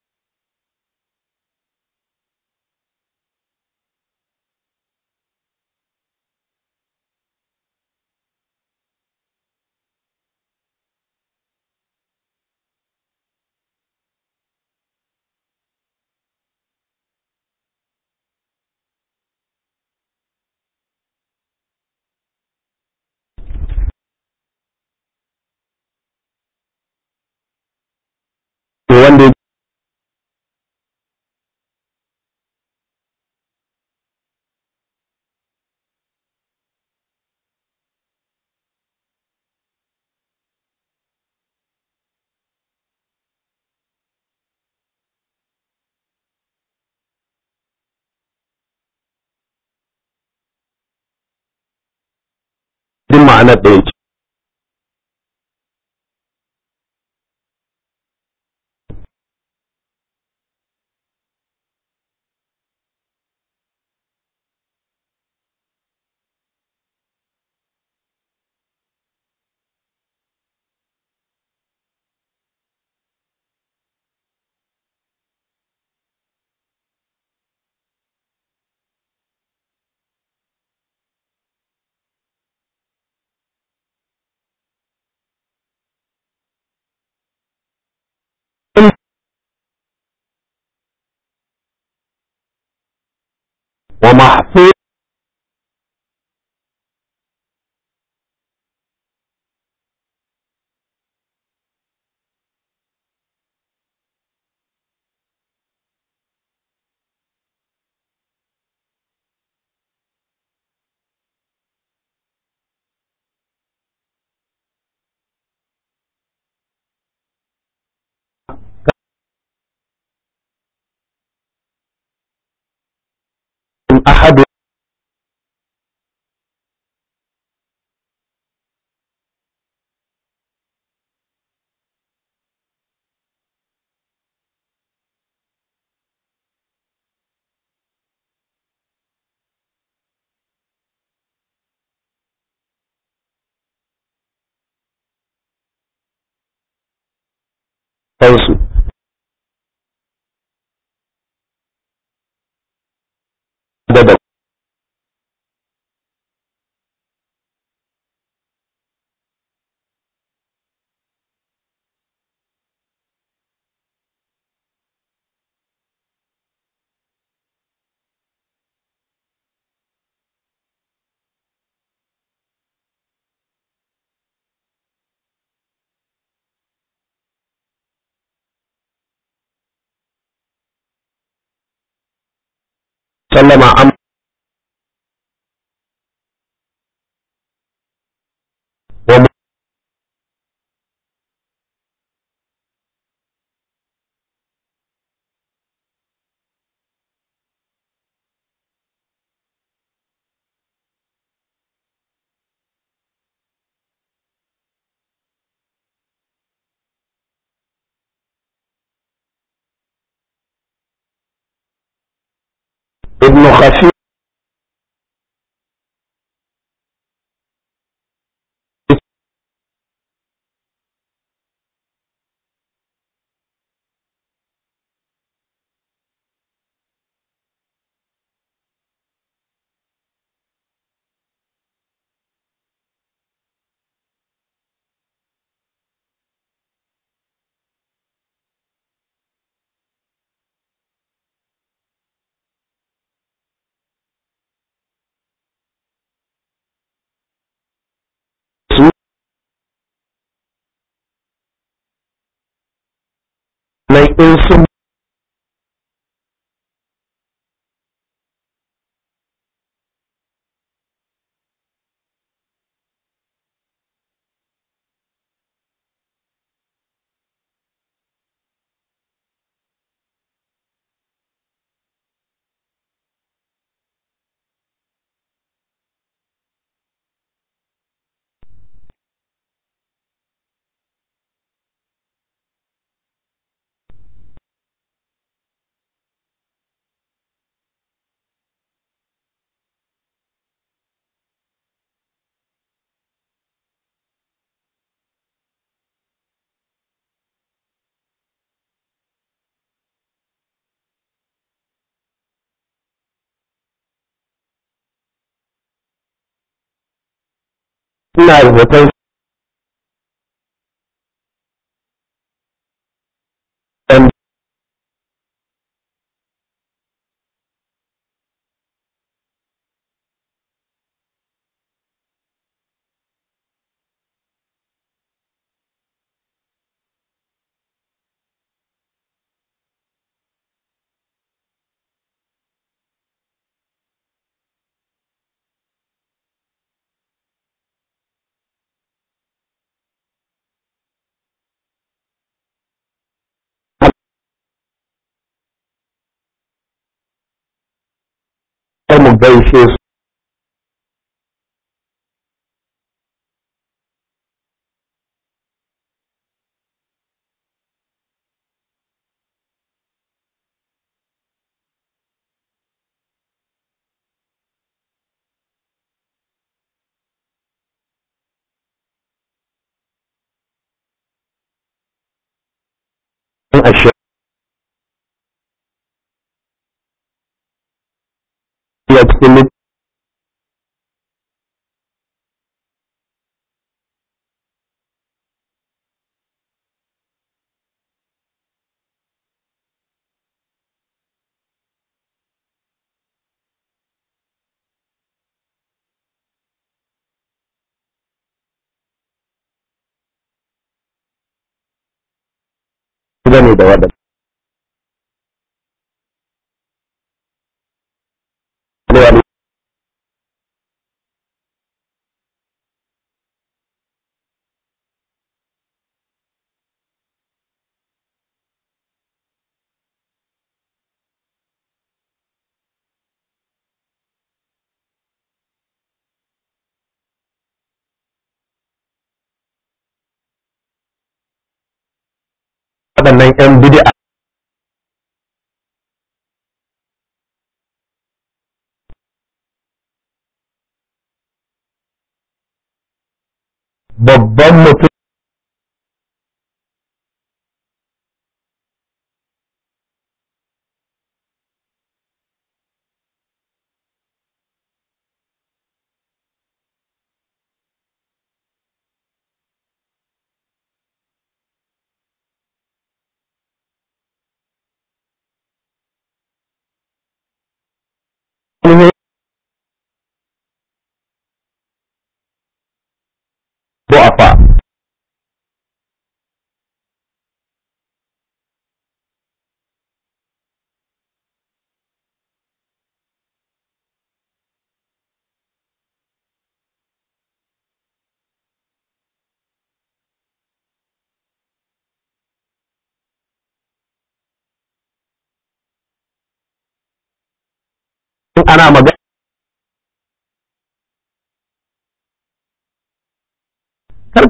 wanda din ma'anar ɗaya ce wa mahfuz ahad kansu da sallama am wa ibn khafi sunan in sun suna zaton ɗan mu gaishe su a shirya cikin littafi da waɗanda waɗannan 'yan bid'a babban mutum ne du'afa in ana magana kar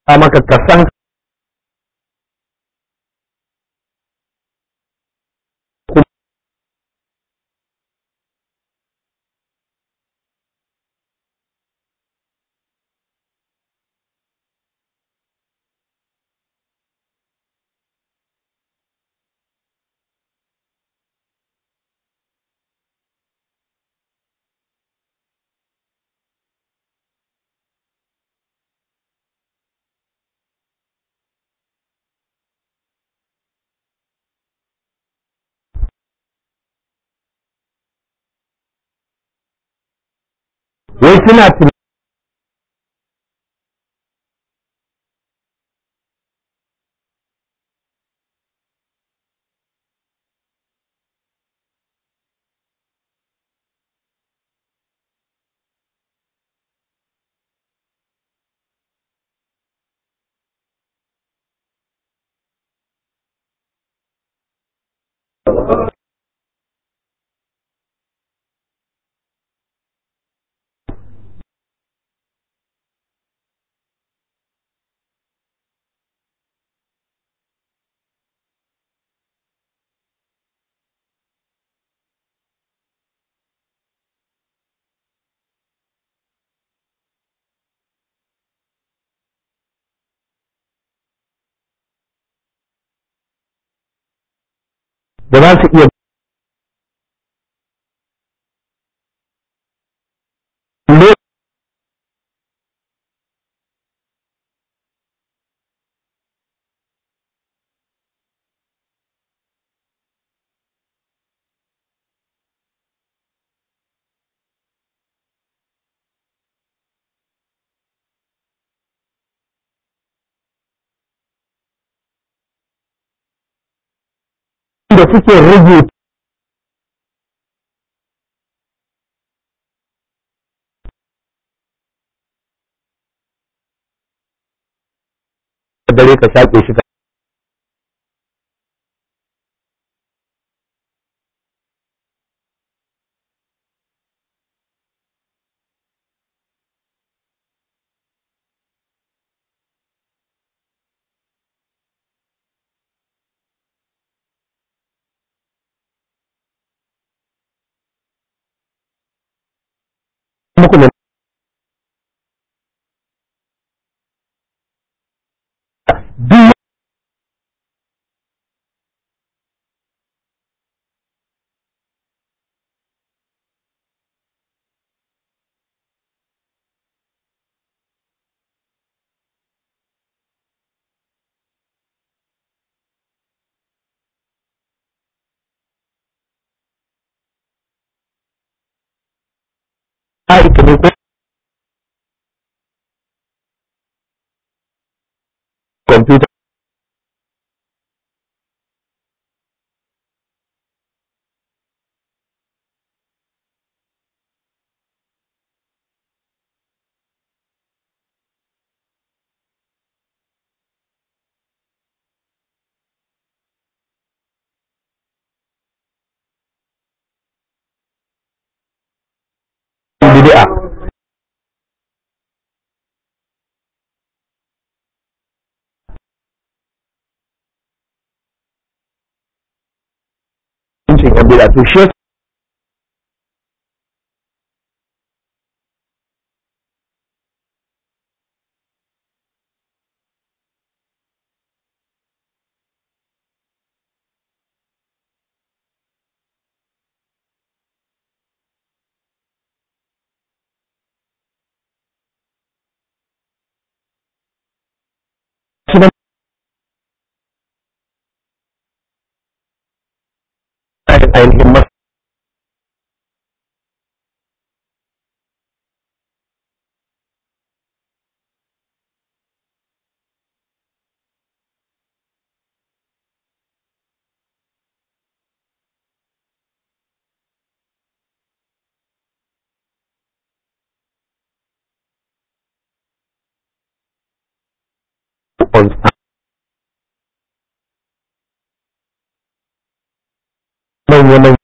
a maka kasan wai suna da za su iya da suke rubuta dare ka shaƙe shi muku ne duk ita ne ko kwamfuta bid'a cikin yan bid'a to shi yasa ainihin manya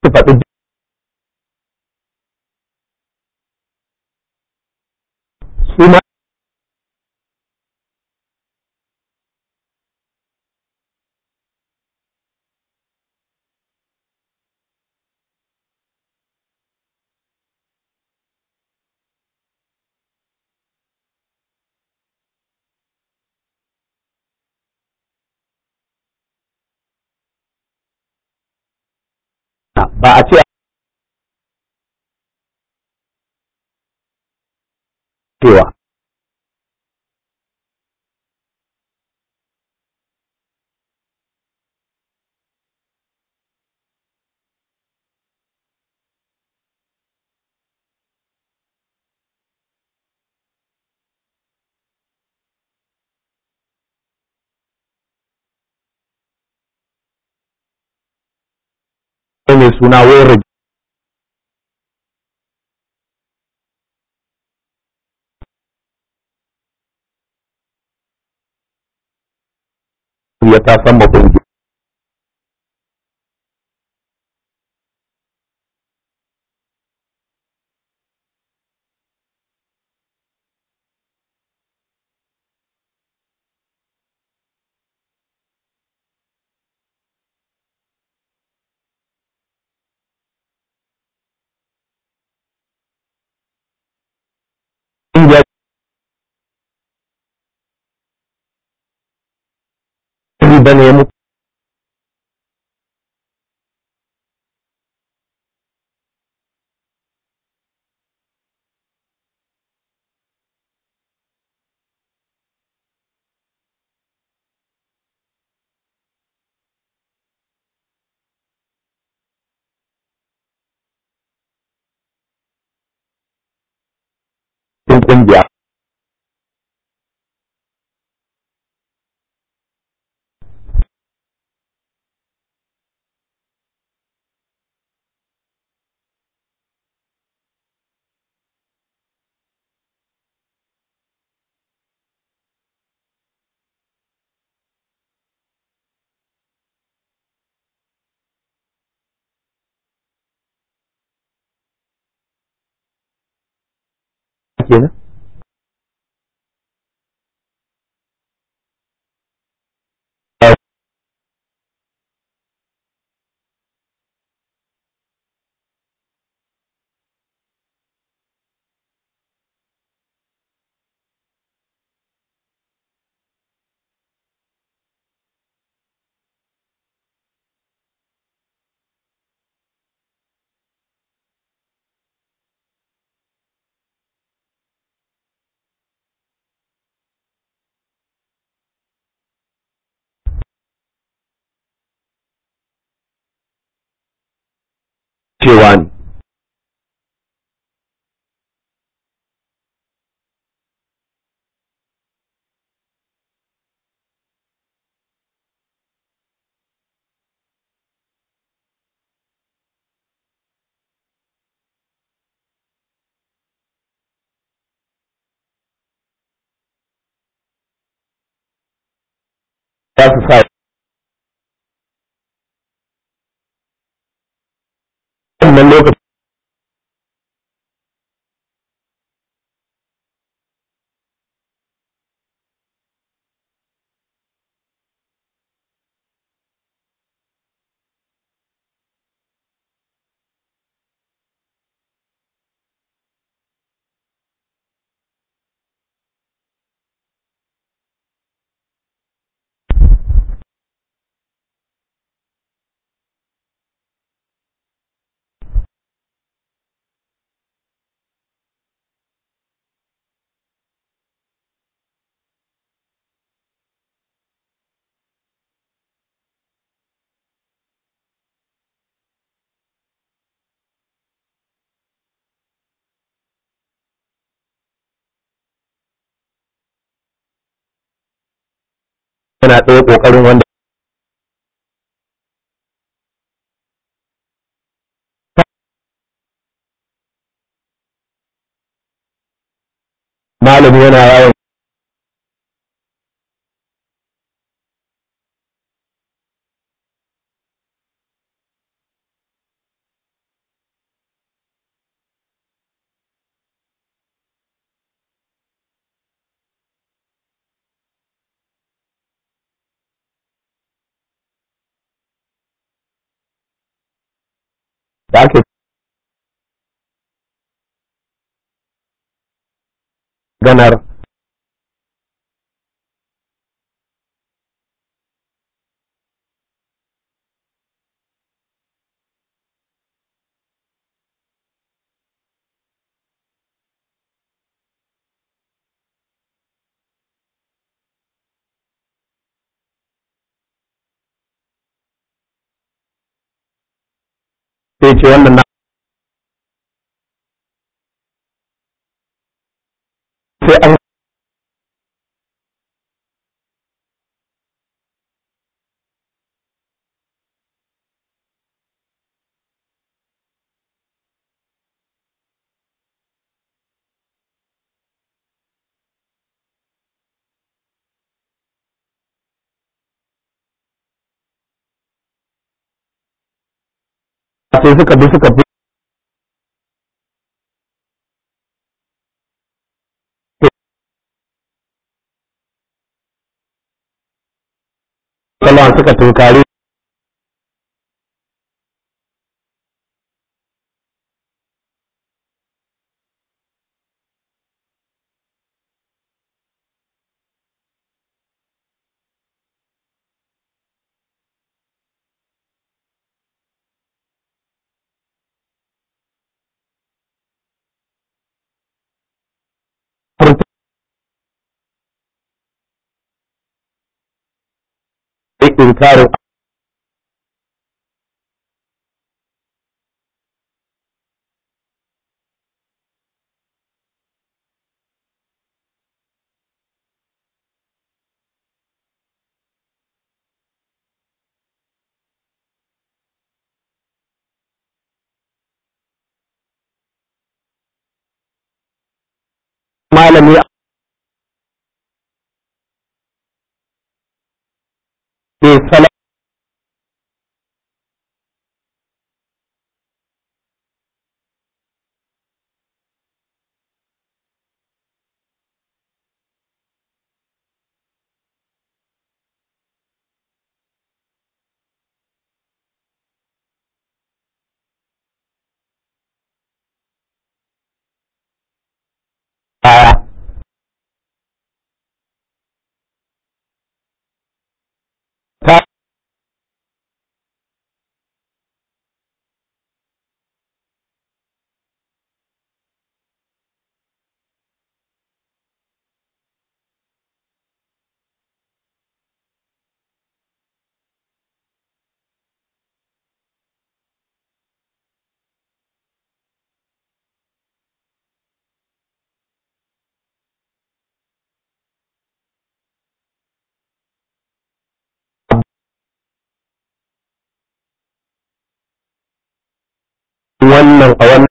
faɗi su ma ba a ce cewa mai suna wayar ya ta san ba kungiya ba ne mu kungiya kenan cewa ne za su sa wannan lokacin yana ɗaya ƙoƙarin wanda malami yana yawan da ake ganar sai ce wannan na sai an sai suka bi kalwan suka tunkari furta inkarin malami ne sala ta wannan a wannan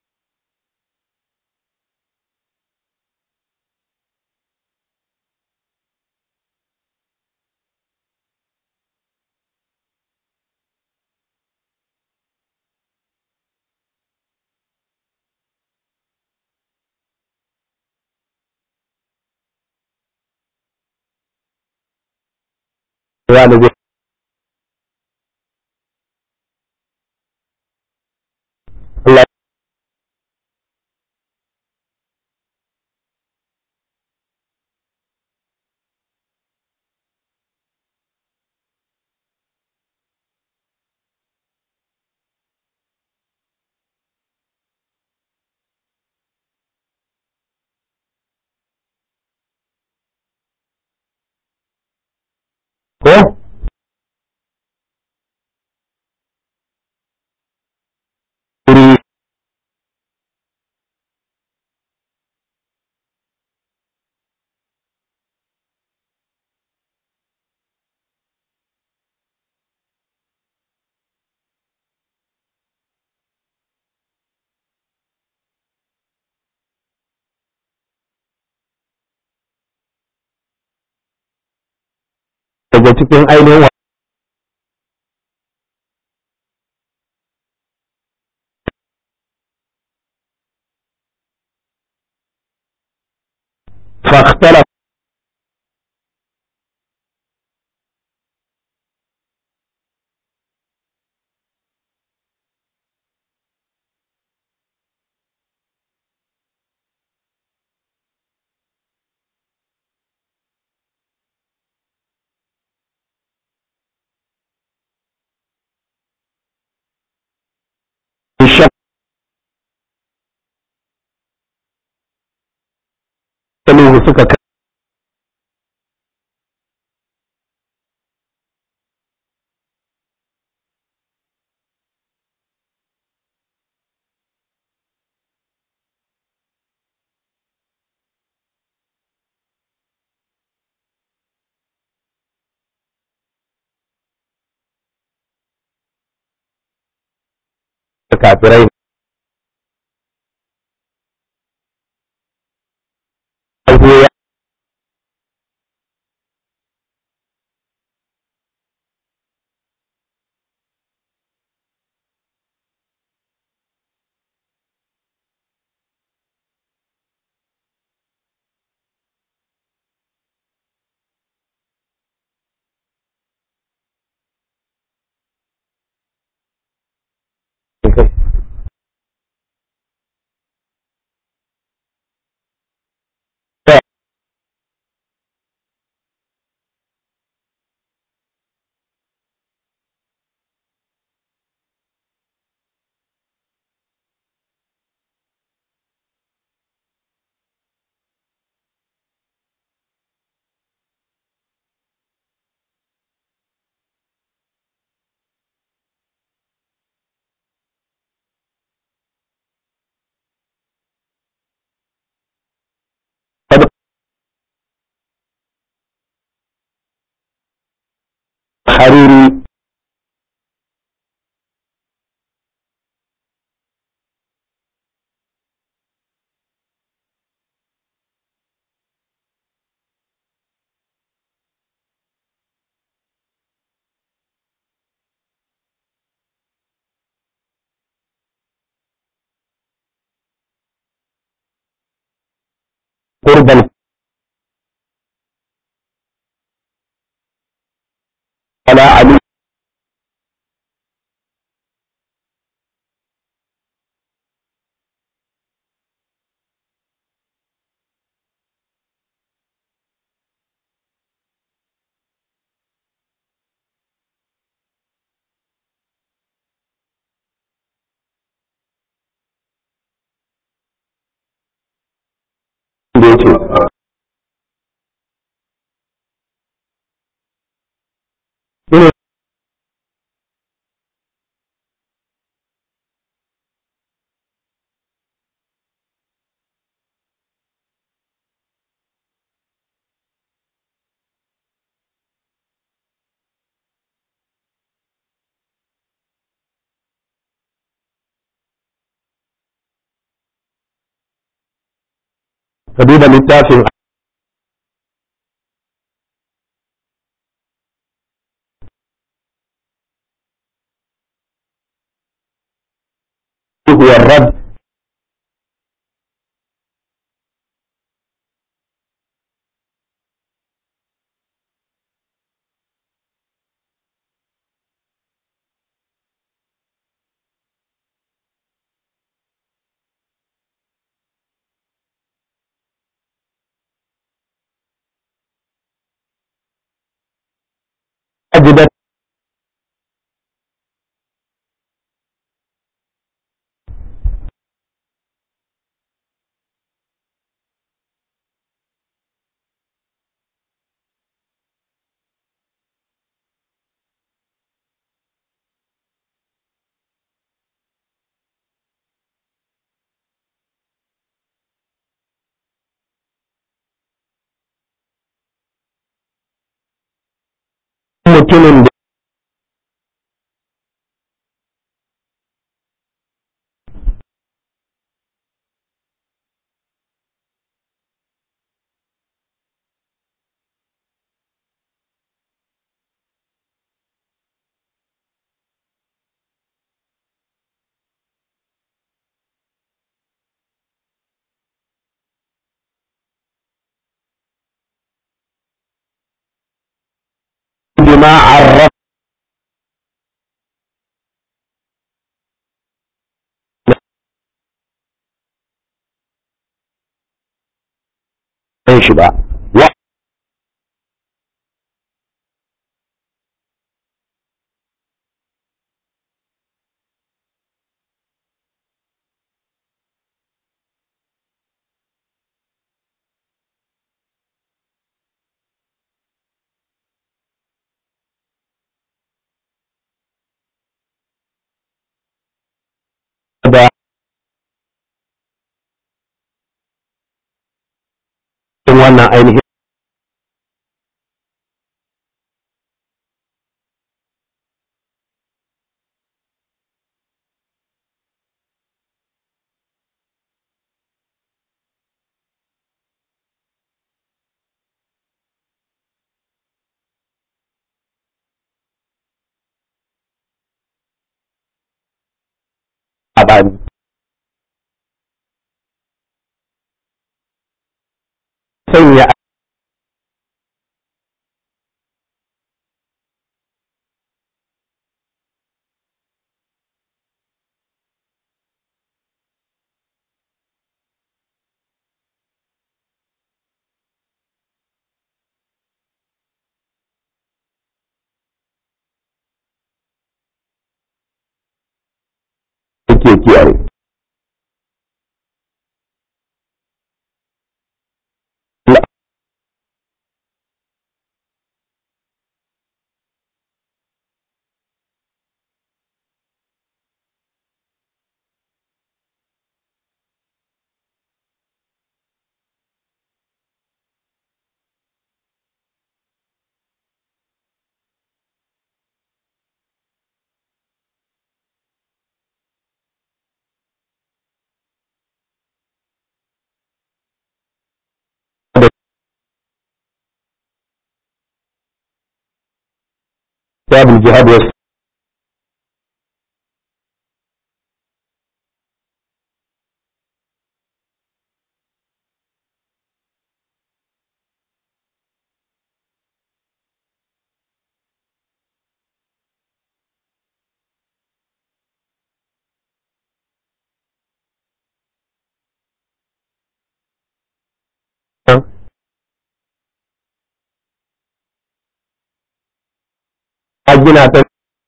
wani Allah ko wuri daga cikin ainihin faktala suka kafirai ya hariri qurbal ala ali da yake ina ka duba littafin huwa rad ajidat mutumin bima arraf shi ba wa wannan ainihin abani sanya ke kiyaye da kitabul jihad wa gina ta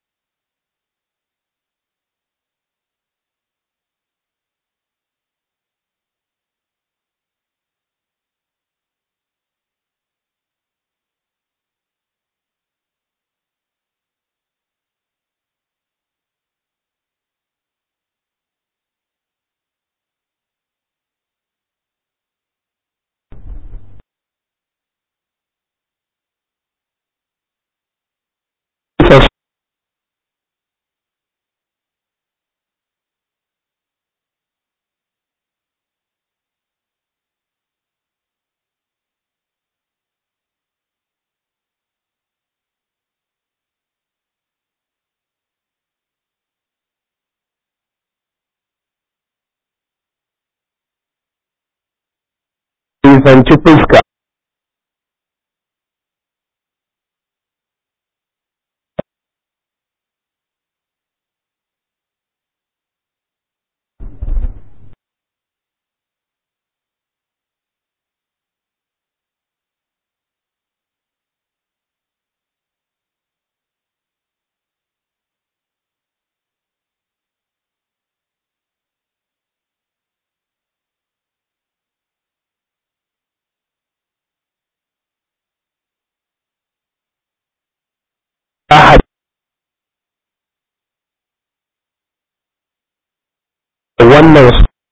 nisanci fuska ahad wannan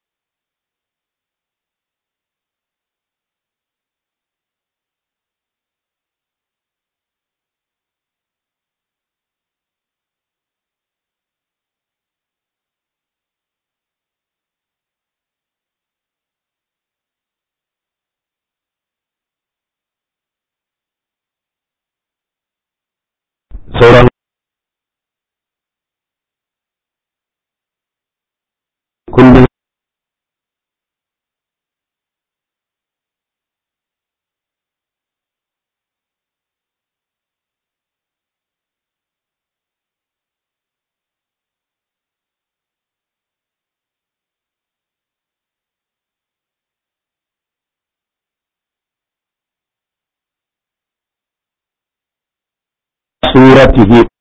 sauran kullum suratihi